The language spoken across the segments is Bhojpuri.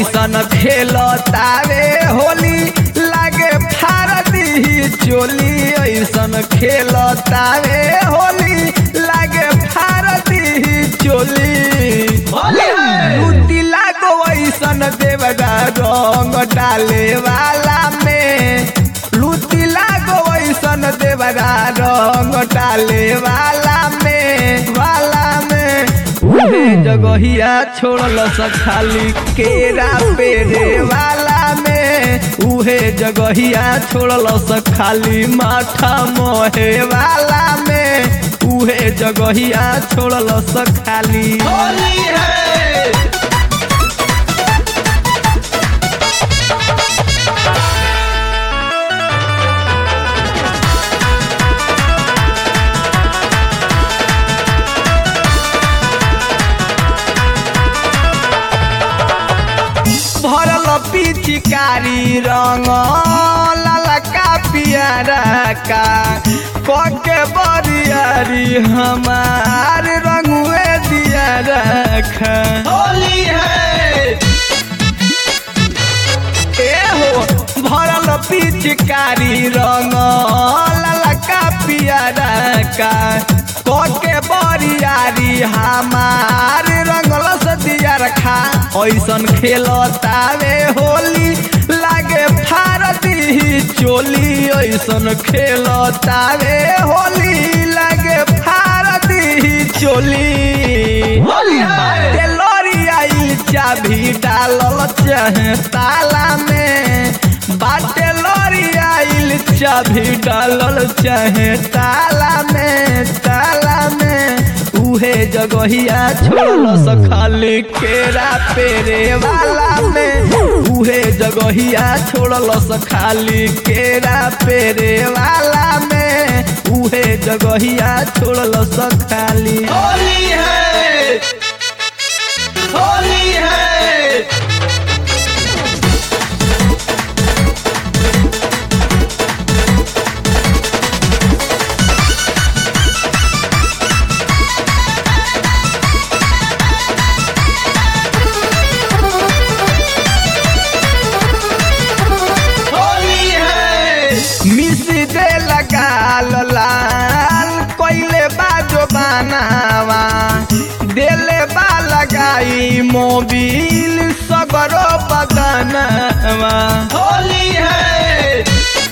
ऐसन खेलतावे होली लागे फारदी चोली ऐसन खेलतावे होली लागे फारदी चोली लूटी लागो ऐसन देवगा रंग डाले वाला में लूटी लागो ऐसन देवगा रंग डाले वाला में उहे जगहिया छोड़ल खाली केरा पेरे वाला में उहे जगहिया छोड़ल खाली माथा मोहे वाला में उहे जगहिया छोड़ल खाली होली है। भरल पिचकारी रंग ललका पियारा का कके बरियारी हमार रंगुए दिया रखा होली है। हो भरल पिचकारी रंग ललका पियारा का कके बरियारी हमार रंगल दिया रखा ऐसन खेलतावे होली लागे फारदी चोली ऐसन खेलतावे होली लागे फारदी चोली होली है। लोरिया चाबी डालल चाहे ताला में बाटे लोरिया चाबी डालल चाहे ताला में उहे जगहिया छोड़ल खाली केरा पेरे वाला में उहे जगहिया छोड़ल खाली केरा पेरे वाला में उहे जगहिया छोड़ल खाली होली है। होली है। मिस दे लगाल लाल कोइले बाजो बनावा देले बा लगाई मोबिल सगरो बदनवा होली है।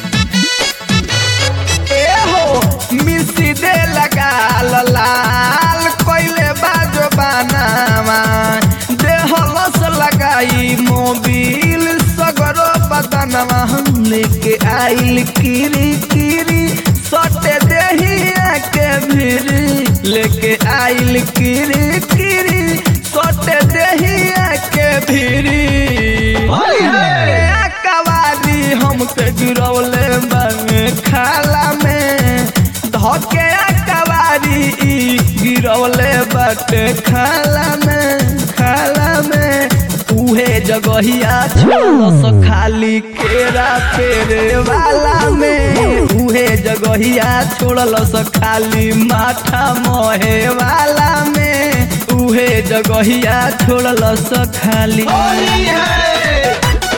हो मिस दे लगाल लाल कोइले बाजो बनावा देहलस लगाई मोबिल सगरो बदनवा लेके आइल किरी किरी सटे देहिया के भिरी लेके आइल किरी किरी सटे देहिया के भिरी कवारी हमके गिरौले बांगे खाला में धके कवारी गिरौले बाटे खाला में उहे जगहिया छोड़ल खाली केरा पेरे वाला में उहे जगहिया छोड़ल खाली माथा मोहे वाला में उहे जगहिया छोड़ल खाली होली है।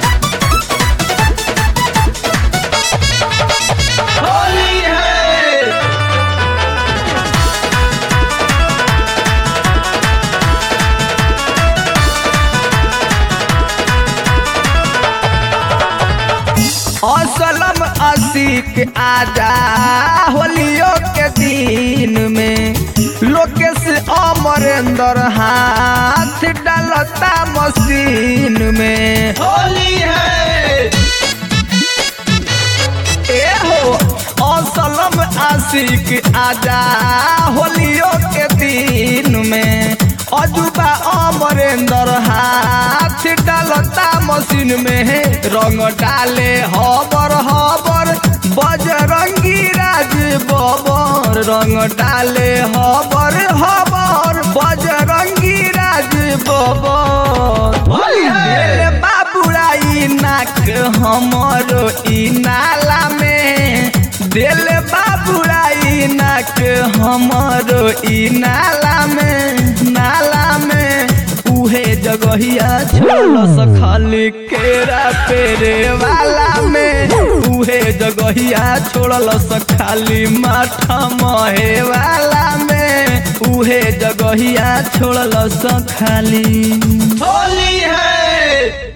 होली है। असलम असीक आजा होलियो के दिन में लोकेश अमरेंद्र हाथ डालता मशीन में होली है। हो असलम आशिक आजा होलियो के दिन में अजूबा अमरेंद्र हाथ डालता मशीन में रंग डाले हबर हबर बजरंगी राज बबर रंग डाले हबर हबर बजरंगी राज बबर बाबुराई नाक हमरो ई नाला में दिल बाबुराई नाक हमरो ई नाला में उहे जगह जगहिया छोड़लस खाली केरा पेरे वाला में उहे जगहिया छोड़लस खाली माथा महे वाला में उहे जगहिया छोड़लस खाली। होली है